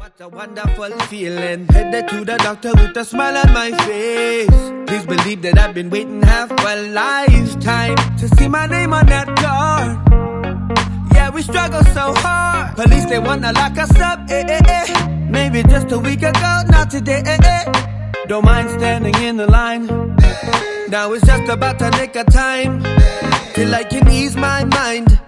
What a wonderful feeling. Headed to the doctor with a smile on my face. Please believe that I've been waiting half a lifetime to see my name on that card. Yeah, we struggle so hard. Police, they wanna lock us up, Maybe just a week ago, not today, Don't mind standing in the line. Now it's just about to nick a time till I can ease my mind.